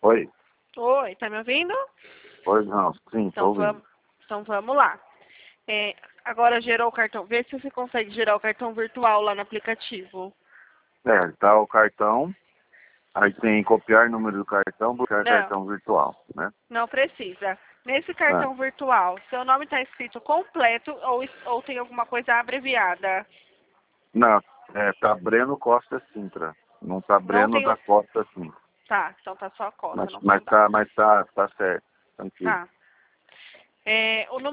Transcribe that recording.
Oi. Oi, tá me ouvindo? Oi, não. Sim, tô ouvindo. Então vamos lá. Agora gerou o cartão. Vê se você consegue gerar o cartão virtual lá no aplicativo. Tá o cartão, aí tem copiar número do cartão, buscar Não, cartão virtual, né? não precisa. Nesse Ah, cartão virtual, seu nome está escrito completo ou tem alguma coisa abreviada? não, tá Breno Costa Sintra. Não tá Não Breno tem. da Costa Sintra. Tá, então tá só a Costa, Mas, não tem mas dado. tá, mas tá certo. Tranquilo. Tá. O